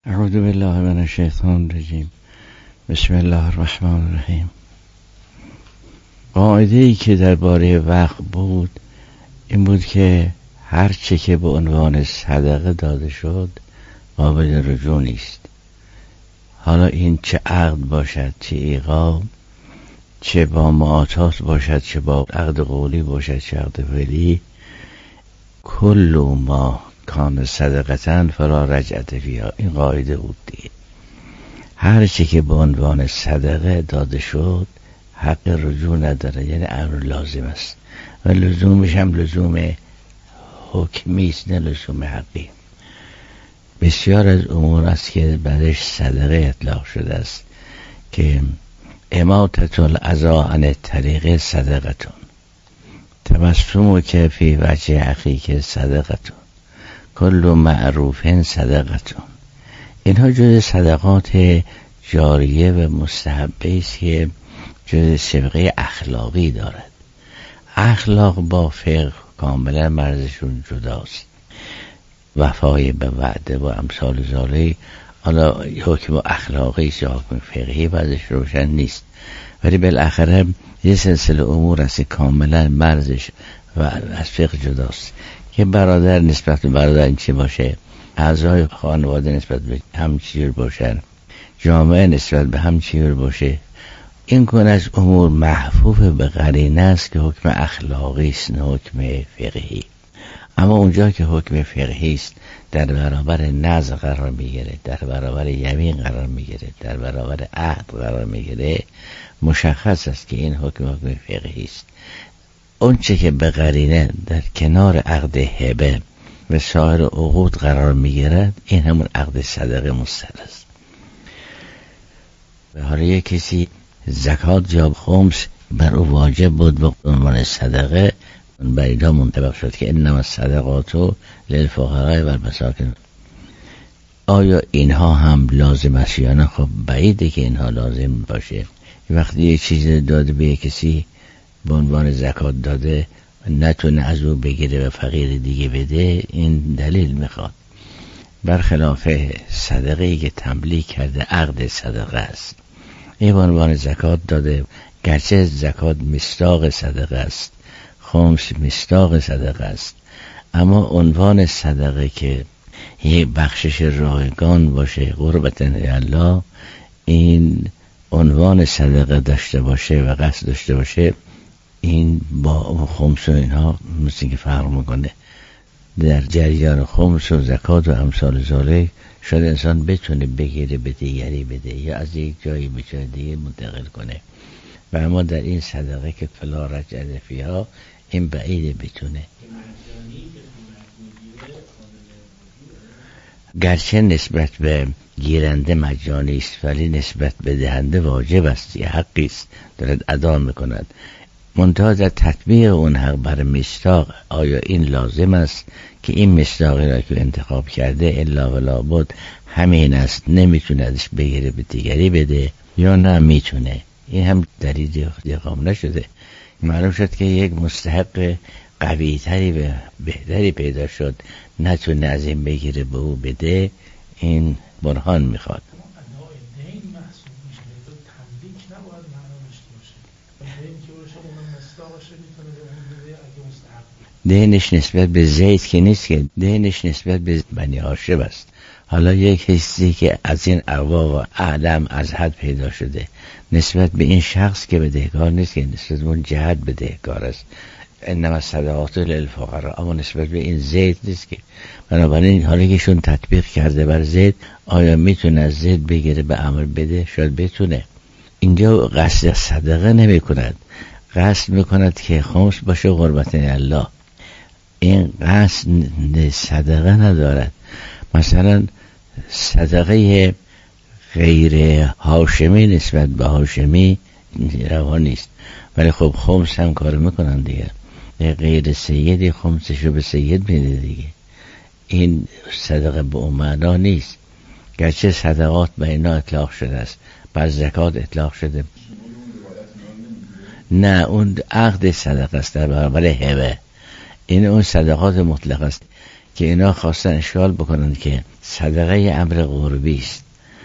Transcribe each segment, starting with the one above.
اعوذ بالله من الشیطان الرجیم. بسم الله الرحمن الرحیم. قاعده‌ای که درباره وقف بود این بود که هر چه که به عنوان صدقه داده شد قابل رجوع نیست. حالا این چه عقد باشد، چه ایقاع، چه با معاطات باشد، چه با عقد قولی باشد، چه عقد فعلی، کل ما کان صدقتن فلا رجعت فیها. این قاعده بود دیگه. هر چی که به عنوان صدقه داده شد حق رجوع نداره، یعنی امر لازم است و لزومش هم لزوم حکمی است نه لزوم حقی. بسیار از امور است که بعدش صدقه اطلاق شده است که اماطة الاذی عن الطریق صدقتون، تبسمک فی وجه اخیک صدقتون، کل معروف صدقتون. اینها جز صدقات جاریه و مستحبه است که جز سبقه اخلاقی دارد. اخلاق با فقه کاملا مرزشون جداست. وفای به وعده و امثال ذالک، حالا حکم اخلاقی است یا حکم فقهی بعضش روشن نیست، ولی بالاخره یه سلسله امور است کاملا مرزش و از فقه جداست که برادر نسبت به برادر این چی باشه، اعضای خانواده نسبت به هم چیور باشن، جامعه نسبت به هم چیور باشه. این گونه از امور محفوظ به قرینه است که حکم اخلاقی است نه حکم فقهی. اما اونجا که حکم فقهی است در برابر نذر قرار میگیره، در برابر یمین قرار میگیره، در برابر عهد قرار میگیره، مشخص است که این حکم فقهی است. اون چه که به قرینه در کنار عقد هبه و سایر عقود قرار میگیرد این همون عقد صدقه مستر است. به حال یک کسی زکات یا خمس بر او واجب بود به عنوان صدقه، بر اینها منطبق شد که انما الصدقات للفقراء و المساکین. آیا اینها هم لازم است یا نه؟ خب بعیده که اینها لازم باشه. وقتی یک چیز داده به کسی به عنوان زکات داده نتونه از او بگیره و فقیر دیگه بده، این دلیل میخواد. برخلاف صدقه‌ای که تملیک کرده عقد صدقه است، این به عنوان زکات داده، گرچه زکات مصداق صدقه است، خمس مصداق صدقه است، اما عنوان صدقه که یک بخشش رایگان باشه، قربت الله، این عنوان صدقه داشته باشه و قصد داشته باشه، این با خمس و اینها مثل که فرق میکنه. در جریان خمس و زکات و امثال ذالک شاید انسان بتونه بگیره به دیگری بده یا از یک جایی به جای دیگه منتقل کنه، و اما در این صدقه که فلا رجعت فیها این بعیده بتونه. گرچه نسبت به گیرنده مجانی است ولی نسبت به دهنده واجب است، یه حقی است دارد ادا میکند. منتها در تطبیق اون حق بر مصداق آیا این لازم است که این مصداقی را که انتخاب کرده الا ولا بد همین است، نمیتونه ازش بگیره به دیگری بده یا نه میتونه؟ این هم دلیل اقام نشده. معلوم شد که یک مستحق قوی تری و بهتری پیدا شد نتونه از این بگیره به او بده، این برهان میخواد. دینش نسبت به زید که نیست، که دینش نسبت به بنی هاشم است. حالا یک کسی که از این اقوا و اعلم از حد پیدا شده نسبت به این شخص که بدهکار نیست، که نسبت به اون جهت بدهکار است، انما الصدقات للفقراء، اما نسبت به این زید نیست. که بنابراین حالا که شون تطبیق کرده بر زید، آیا میتونه از زید بگیره به عمر بده؟ شاید بتونه. اینجا قصد صدقه نمی کند، قصد میکند که خمس باشه قربت الله. این قصد صدقه ندارد. مثلا صدقه غیر هاشمی نسبت به هاشمی روا نیست، ولی خب خمس هم کار میکنن دیگه. غیر سیدی خمسشو به سید میده دیگه. این صدقه به اون معنا نیست، گرچه صدقات به اینا اطلاق شده است، بعد زکات اطلاق شده. نه، اون عقد صدقه است در برابر هبه. این اون صدقات مطلق است که اینا خواستن اشکال بکنن که صدقه امر قربی است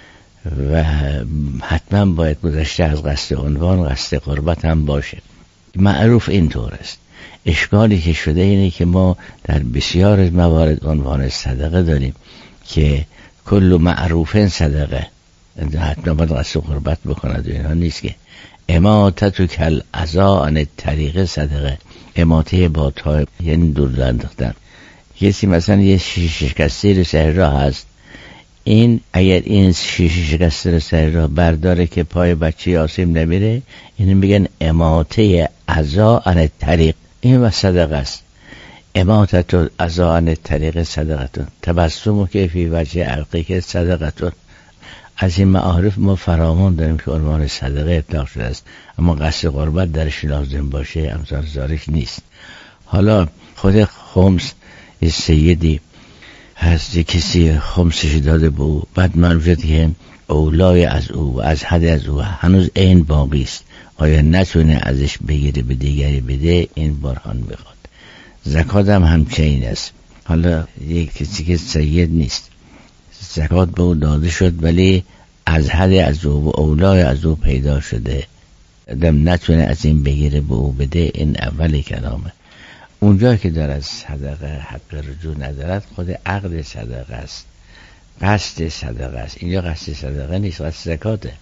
و حتما باید گذشته از قصد عنوان قصد قربت هم باشه. معروف اینطور است. اشکالی که شده اینه که ما در بسیار از موارد عنوان صدقه داریم که کل معروف صدقه، حتما باید قصد قربت بکند و اینا نیست. که اماتت کل عزا عن طریق صدقه، اماته با تا یعنی دور انداختن. کسی مثلا یه شیشه شکسته رو سر راه هست، این اگر این شیشه شکسته رو سر راه برداره که پای بچه آسیب نمیره، این میگن اماته عزا عن طریق، این صدقه است. اماتت عزا عن طریق صدقتون، تبسم که فی وجه عقیق صدقتون. از این معارف ما فراوان داریم که عنوان صدقه اطلاق شده است، اما قصد قربت درش لازم باشه امثال ذالک نیست. حالا خود خمس یه سیدی هست، کسی خمسش داده به او، بعد معلوم شد که اولای از او و از حد از او هنوز این باقی است، آیا نتونه ازش بگیره به دیگری بده؟ این برهان میخواد. زکات هم همچنین است. حالا یک کسی که سید نیست، زکات به او داده شد ولی از حد از او و اولای از او پیدا شده، آدم نتونه از این بگیره به او بده، این اول کلامه. اونجا که دارد صدقه حق رجوع ندارد، خود عقد صدقه است، قصد صدقه است. اینجا قصد صدقه نیست، قصد زکاته،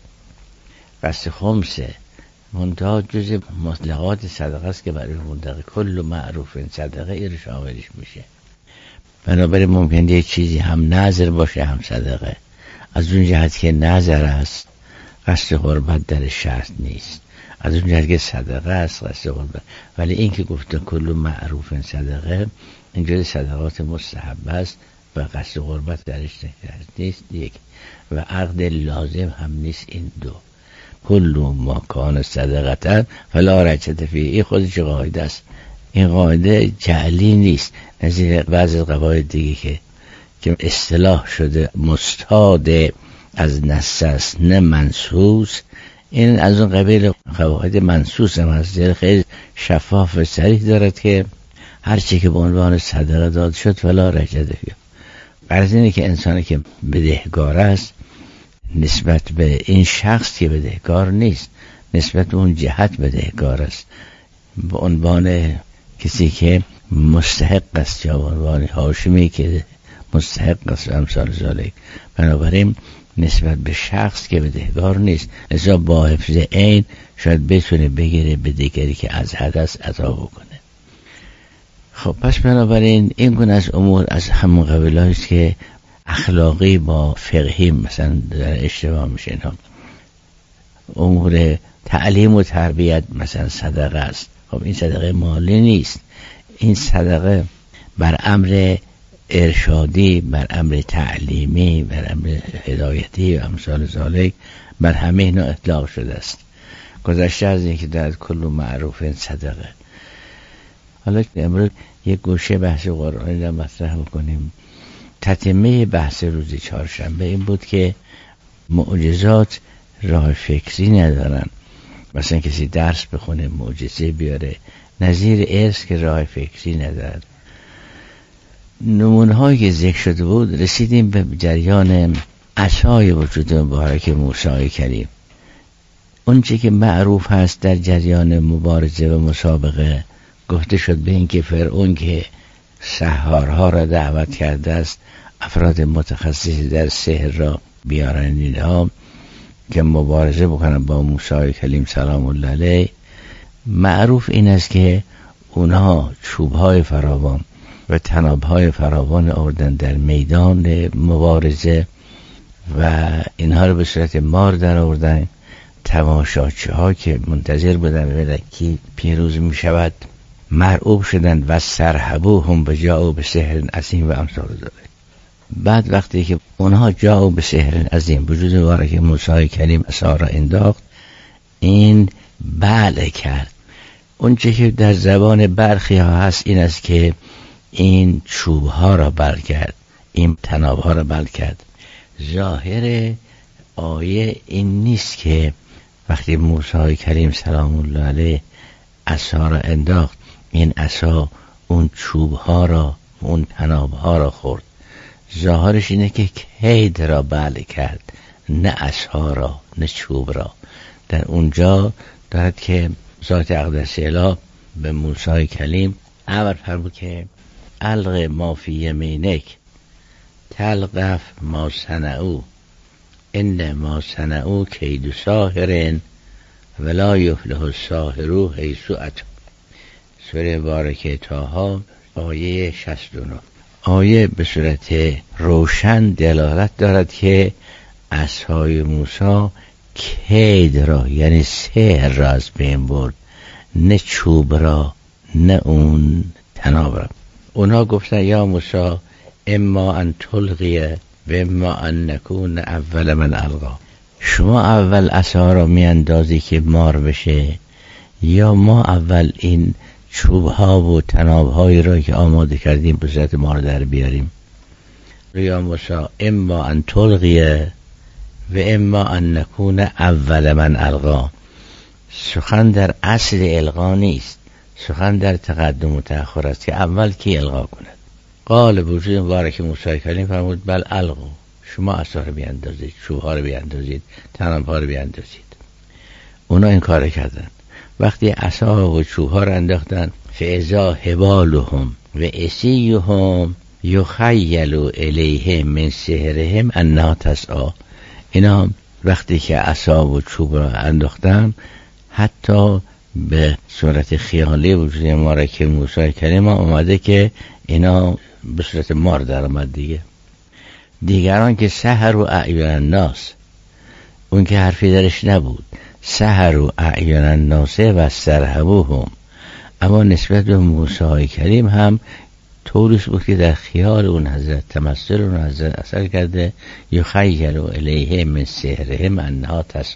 قصد خمسه، منتها جز مطلقات صدقه است که برای منطقه کل معروف صدقه این شاملش میشه. بنابراین ممکنه یک چیزی هم نظر باشه هم صدقه، از اون جهت که نظر است قصد قربت در شرط نیست، از اون جهت که صدقه است قصد قربت. ولی این که گفته کل معروف صدقه، اینجا صدقات مستحب است و قصد قربت درش نیست، یک، و عقد لازم هم نیست. این دو، کل ما کان صدقه فلا رجعت فیه، این خودش قاعده است. این قاعده جعلی نیست، نظیر بعضی قواعد دیگه که اصطلاح شده مستاد از نص است نه منصوص. این از اون قبیل قواعد منصوص هم هست، خیلی شفاف و صریح دارد که هرچی که به عنوان صدقه داد شد فلا رجعت فیه. غرض اینه که انسانی که بدهکار است نسبت به این شخص که بدهکار نیست، نسبت به اون جهت بدهکار است، به عنوان کسی که مستحق است یا به عنوان هاشمی که مستحق است امثال ذالک. بنابراین نسبت به شخص که بدهکار نیست، لذا با حفظ عین شاید بتونه بگیره به دیگری که از حد است عطا بکنه. خب پس بنابراین این گونه از امور از همون قبیل است که اخلاقی با فقهی مثلا در اشتباه میشه. اینا امور تعلیم و تربیت مثلا صدقه است. خب این صدقه مالی نیست، این صدقه بر امر ارشادی، بر امر تعلیمی، بر امر هدایتی و امثال ذالک، بر همه اینا اطلاق شده است، گذشته از اینکه در کل معروف صدقه. حالا امروز یک گوشه بحث قرآنی را مطرح بکنیم. تتمه بحث روز چهارشنبه این بود که معجزات راه فکری ندارن. مثلا کسی درس بخونه معجزه بیاره، نظیر ارث که راه فکری ندارد. نمونه هایی که ذکر شده بود، رسیدیم به جریان عصای وجود مبارک موسی کریم. اون چی که معروف هست در جریان مبارزه و مسابقه، گفته شد به این که فرعون که سحارها را دعوت کرده است افراد متخصصی در سحر را بیارن اینها که مبارزه بکنن با موسی کلیم سلام الله علیه. معروف این است که اونها چوبهای فراوان و طنابهای فراوان آوردن در میدان مبارزه و اینها رو به صورت مار در آوردن. تماشاچی ها که منتظر بودن ببینن کی پیروز می شود مرعوب شدند و سرحبوهم بجاءوا بسحر عظیم و امثال ذلک. بعد وقتی که اونها جاءوا بسحر عظیم، وجود مبارک موسی کلیم عصا را انداخت، این بله کرد. اون چه که در زبان برخی ها هست این است که این چوب ها را بل کرد، این طناب ها را بل کرد. ظاهر آیه این نیست که وقتی موسی کلیم سلام الله علیه عصا را انداخت، این عصا اون چوب ها را اون تنابها را خورد. ظاهرش اینه که کید را بله کرد، نه عصا را، نه چوب را. در اونجا دارد که ذات اقدس اله به موسی کلیم امر فرمود که الق ما فی یمینک تلقف ما صنعوا ان ما صنعوا کید ساحر ولا یفلح الساحر حیث اتى. سوره بارکه طه آیه 69. آیه به صورت روشن دلالت دارد که عصای موسی کید را یعنی سحر را از بین برد، نه چوب را، نه اون تناب را. اونها گفتن یا موسی اما ان تلقی و اما ان نکون اول من القا. شما اول عصا را میاندازی که مار بشه، یا ما اول این چوبها و تنابهایی را که آماده کردیم به صورت مار در بیاریم. یا موسی اما ان تلقی و اما ان نکون اول من القا. سخن در اصل القا نیست، سخن در تقدم و تأخر است که اول کی القا کند. قال وجود مبارک موسی کلیم فرمود بل القوا، شما عصا رو بیاندازید، چوبها رو بیاندازید، تنابها رو بیاندازید. اونا این کار کردن. وقتی عصا و چوبها رو انداختن فاذا حبالهم و عصیهم یخیل الیه من سحرهم انها تسعی. اینا وقتی که عصا و چوب رو انداختن حتی به صورت خیالی وجود مبارک موسی کلیم اومده که اینا به صورت مار در آمد دیگه. دیگران که سحر و اعین الناس، اون که حرفی درش نبود، سحر و اعین الناس و استرهبوهم، اما نسبت به موسی کلیم هم طوریش بود که در خیال اون حضرت، تمثل اون حضرت اثر کرده یخیل الیه من سحرهم انها تسعی.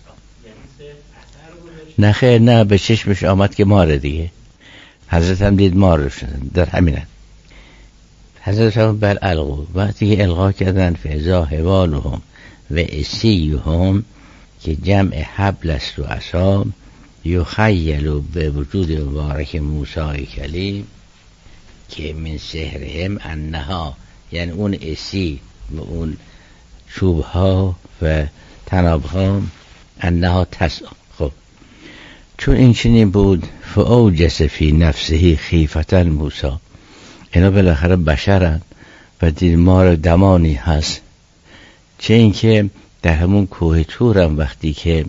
نه خیر، نه، به چشمش آمد که ماره دیگه. حضرت هم دید مار رو شدن در همینه. حضرت هم بل القوا، وقتی که القا کردن فاذا حبالهم و عصیهم که جمع حبل است و عصا، یخیل به وجود مبارک موسی کلیم که من سحرهم انها، یعنی اون عصی و اون چوبها و تنابها انها تسعی. خب چون این چنین بود فاوجس فی نفسه خیفة موسی، اینا بالاخره بشرند و دید مار دمانی هست. چه اینکه در همون کوه طور هم وقتی که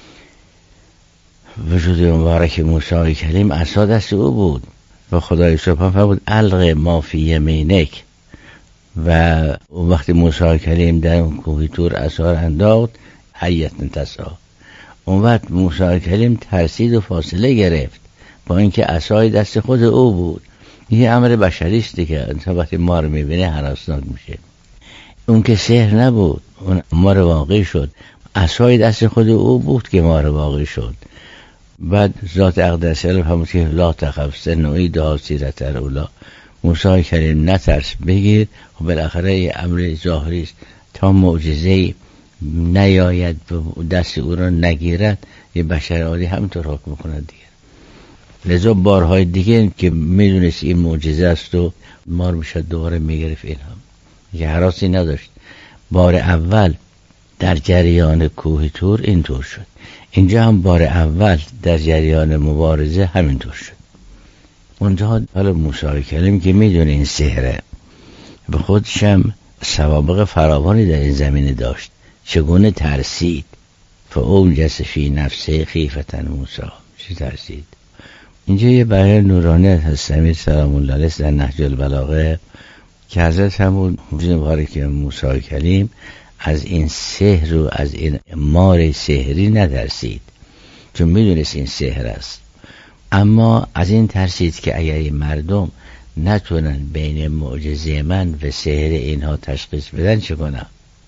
وجود مبارک موسی کلیم عصا دست او بود و خدای سبحان فرمود الق ما فی یمینک، و اون وقتی موسی کلیم در اون کوه طور عصا را انداخت حیة تسعی، اون وقت موسی کلیم ترسید و فاصله گرفت با اینکه عصای دست خود او بود. یه امر بشری است که انسان وقتی مار میبینه هراسناک میشه. اون که سحر نبود، اون مار واقعی شد، عصای دست خود او بود که مار واقعی شد. بعد ذات اقدس اله فرمود که لا تخف سنعیدها سیرة الاولی، موسی کلیم نترس، بگیر. و بالاخره یه امر ظاهری است، تا معجزه نیاید و دست او را نگیرد یه بشر عادی همینطور حکم کند دیگه. لذا بارهای دیگه که میدونست این معجزه است و مار میشد دوباره میگرفت، این هم یه حراسی نداشت. بار اول در جریان کوه طور اینطور شد، اینجا هم بار اول در جریان مبارزه همینطور شد. اونجا حالا موسی کلیم که میدونه این سحره، به خودش هم سوابق فراوانی در این زمینه داشت، چگونه ترسید. فاوجس فی نفسه خیفة موسی، چی ترسید؟ اینجا یه بیان نورانی از امیر سلام الله علیه در نهج البلاغه که حضرت همون مبارک موسی کلیم از این سحر و از این مار سحری نترسید، چون میدونست این سحر است، اما از این ترسید که اگر این مردم نتونن بین معجزه من و سحر اینها تشخیص بدن چه کنم.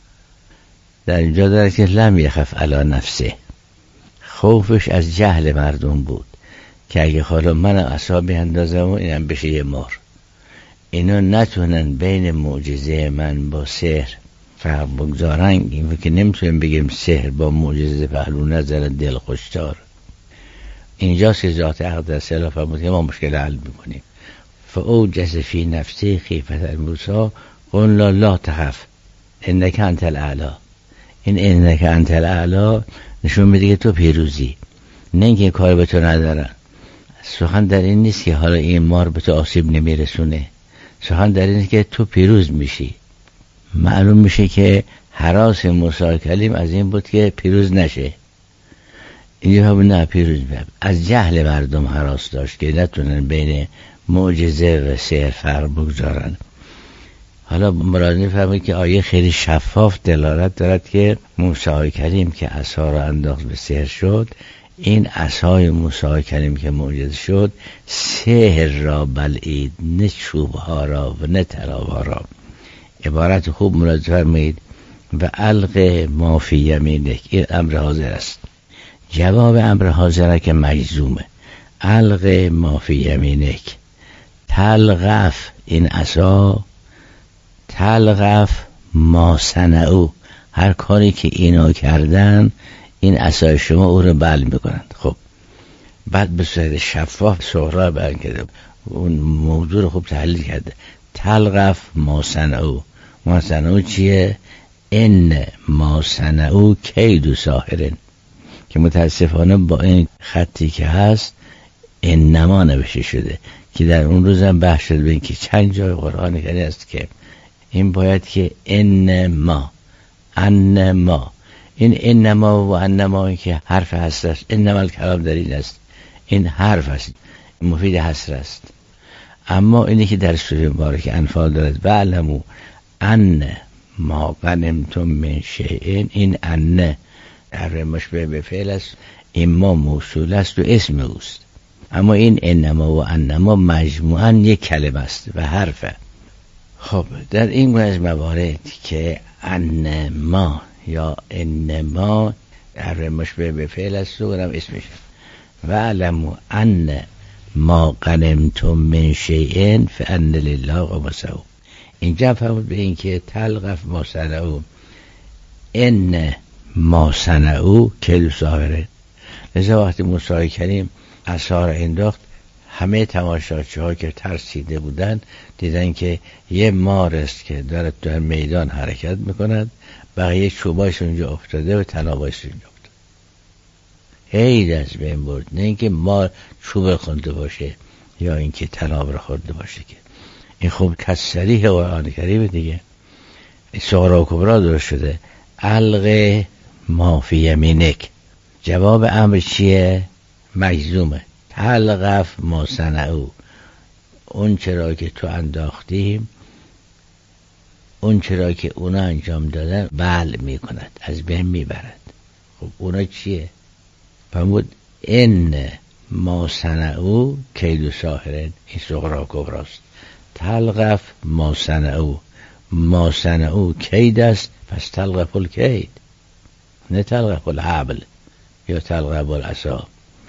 در اینجا داره که لم یخف علی نفسه، خوفش از جهل مردم بود که اگه حالا من عصا بیندازم و اینم بشه یه مار، اینا نتونن بین معجزه من با سحر فرق بگذارن. این که نمیتونیم بگیم سحر با معجزه پهلو نظر دل خوشتار. اینجاست که ذات اقدس اله فرمود که ما مشکل حل میکنیم. فاوجس فی نفسه خیفة موسی قلنا لا تخف انک انت الاعلی. این انک انت الاعلی نشون میده که تو پیروزی، نه اینکه کار به تو ندارن. سخن در این نیست که حالا این مار به تو آسیب نمیرسونه، سخن در این نیست که تو پیروز میشی. معلوم میشه که هراس موسی کلیم از این بود که پیروز نشه. اینجا هم نه پیروز بید. از جهل مردم هراس داشت که نتونن بین معجزه و سحر فرق بگذارن. حالا مراد فهمید که آیه خیلی شفاف دلالت دارد که موسی کلیم که عصا را انداخت به سحر شد، این عصای موسی کلیم که معجزه شد سحر را بلعید، نه چوب ها را و نه طناب ها را. عبارت خوب مراد فرمید و الق ما فی یمینک. این امر حاضر است، جواب امر حاضره که مجزومه. الق ما فی یمینک تلقف، این عصا تلقف ما صنعوا، هر کاری که اینا کردن این عصای شما او رو بل میکنند. خب بعد به صورت شفاف سهراب بیان کرده، اون موضوع رو خوب تحلیل کرده. تلقف ما صنعوا، ما صنعوا چیه؟ ان ما صنعوا کید ساحرن، که متاسفانه با این خطی که هست انما نوشته شده که در اون روزم بحث شد به این که چند جای قرآن کرده است که این باید که انما انما، این انما و انما که حرف حسر است. انما الکلام در این است، این حرف است مفید حسر است. اما اینی که در سوره مبارکه انفال دارد وعلموا ان ما غنمتم من شیء، این ان در مشبه به فعل است، این ما موصول است و اسم اوست. اما این انما و انما مجموعاً یک کلمه است و حرفه. خب در این گونه از موارد که انما یا انما در مشبه به فعل است و اونم اسمش و علموا ان ما غنمتم من شیء فان لله خمسه. اینجا فهمید به این که تلقف ما صنعوا ان ما صنعوا کید ساحرن. لذا وقتی موسی کلیم عصا را انداخت، همه تماشاچی ها که ترسیده بودن دیدن که یه مار است که دارد در میدان حرکت میکند، بقیه چوبایش اونجا افتاده و طنابایش اونجا افتاده. هی از بین برد، نه اینکه مار چوب خورده باشه یا اینکه طناب را خورده باشه. که این خوب کسریح قرآن کریم دیگه. صغرا و کبرا درست شده. الق ما فی یمینک، جواب امر چیه؟ مجزومه. تلقف ما صنعوا، اون چرا که تو انداختیم، اون چرا که اونا انجام دادن بل می کند، از بین می برد. خب اونا چیه؟ فرمود ان ما صنعوا کید ساحرن، این صغرا کبراست. تلقف ما صنعوا، ما صنعوا کید است، پس تلقف الکید، نه تلقف الحبل یا تلقف العصا.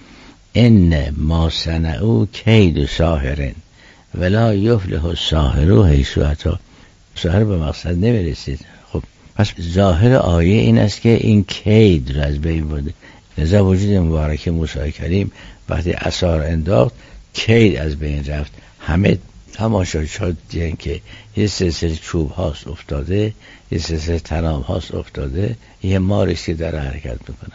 ان ما صنعوا کید ساحرن ولا یفلح الساحر حیث اتى. ساحر به مقصد نمیرسید. خب پس ظاهر آیه این است که این کید را از بین برده. لذا وجود مبارک موسی کلیم وقتی عصا را انداخت کید از بین رفت. همه تماشاچیان دیدن که یه سلسله چوب هاست افتاده، یه سلسله طناب هاست افتاده، یه مارش که در حرکت میکنه.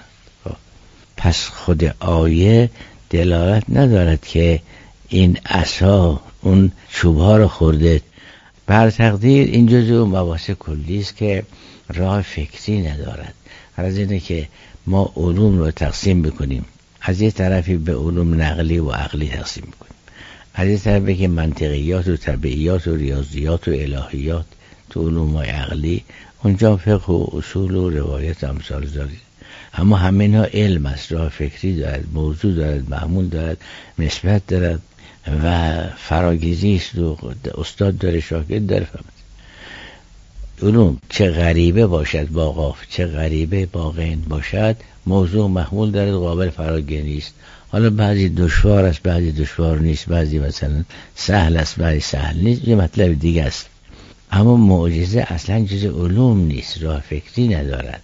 پس خود آیه دلالت ندارد که این عصا اون چوب ها رو خورده. بر تقدیر این جزء مباحث کلی است که راه فکری ندارد. از اینه که ما علوم رو تقسیم بکنیم، از یه طرفی به علوم نقلی و عقلی تقسیم بکنیم، از یه طرفی که منطقیات و طبیعیات و ریاضیات و الهیات تو علوم عقلی، اونجا فقه و اصول و روایت و امثال دارید. اما همه ها علم است، راه فکری دارد، موضوع دارد، معمول دارد، نسبت دارد و فراگیری است و استاد داره، شاگرد داره. علوم چه غریبه باشد با قاف، چه غریبه با غین باشد، موضوع محمول دارد، قابل فراگیری است. حالا بعضی دشوار است، بعضی دشوار نیست، بعضی مثلا سهل است، بعضی سهل نیست، یه مطلب دیگه است. اما معجزه اصلا جز علوم نیست، راه فکری ندارد.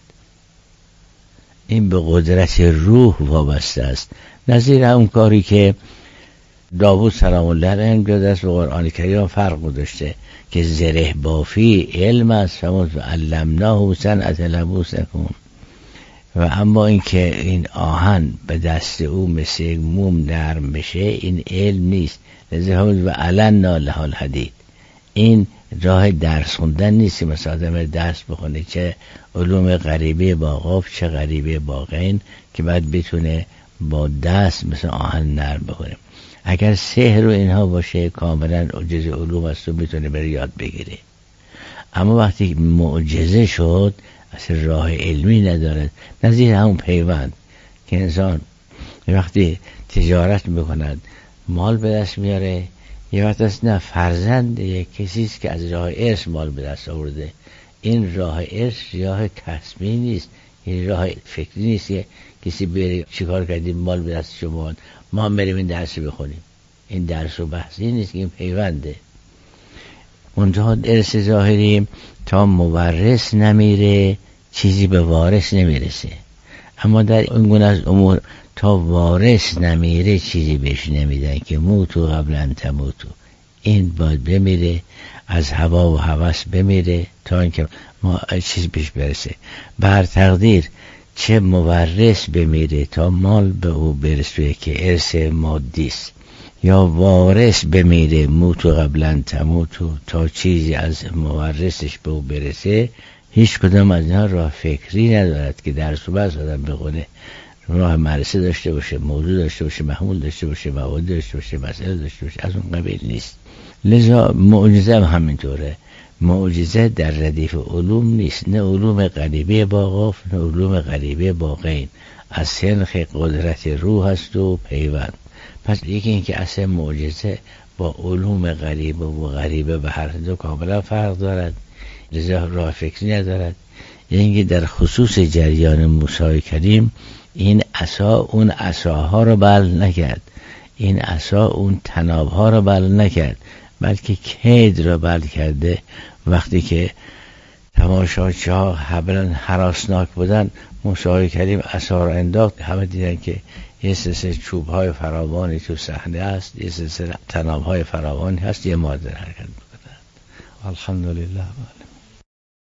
این به قدرت روح وابسته است. نظیر اون کاری که داوود سلام الله علیه در دست به قرآن کریم فرق گذاشته که زره بافی علم است، فموت و علمناه صنعة لبوس لکم. و اما این که این آهن به دست او مثل یک موم نرم بشه، این علم نیست. لذا و علنا له الحدید، این راه درس خوندن نیست که مثلا آدم درس بخونه چه علوم غریبه با قاف چه غریبه با غین که بعد بتونه با دست مثل آهن نرم بکنه. اگر سحر و اینها باشه کاملا جز علوم است و میتونه بره یاد بگیره. اما وقتی معجزه شد اصلا راه علمی نداره. نظیر همون پیوند که انسان وقتی تجارت میکند مال به دست میاره، یه وقت است نه فرزند یک کسیست که از راه ارث مال به دست آورده. این راه ارث راه کسبی نیست، این راه فکری نیست که کسی بره چیکار کردیم مال به دست شما ما بریم این درس بخونیم. این درس و بحثی نیست، این پیونده. منتها ارث ظاهری تا مورث نمیره چیزی به وارث نمیرسه، اما در این گونه از امور تا وارث نمیره چیزی بهش نمیدن که موتو قبل ان تموتو. این باید بمیره، از هوا و هوس بمیره تا اینکه ما چیز بهش برسه. بر تقدیر چه مورث بمیره تا مال به او برسه که ارث مادی است، یا وارث بمیره موتو قبل ان تموتو تا چیزی از مورثش به او برسه. هیچ کدام از اینها راه فکری ندارد که درس و بحث آدم بخونه راه مدرسه داشته باشه، موضوع داشته باشه، محمول داشته باشه، مواد داشته باشه، مسئله داشته باشه، از اون قبیل نیست. لذا معجزه هم همینطوره. معجزه در ردیف علوم نیست، نه علوم غریبه با قاف نه علوم غریبه با غین، از سنخ قدرت روح است و پیوند. پس یکی این که اصلا معجزه با علوم غریبه و غریبه به هر دو کاملا فرق دارد، لذا راه فکری ندارد. یعنی در خصوص جریان موسی کریم این عصا اون عصاها رو بل نکرد، این عصا اون تنابها رو بل نکرد، بلکه کید رو بل کرده. وقتی که تماشاچی ها حبلا هراسناک بودن موسی کریم عصا رو انداخت، همه دیدن که یه سلسله چوب های فراوانی تو صحنه است، یه سلسله تناب های فراوانی هست، یه ماده حرکت میکنند. الحمدلله.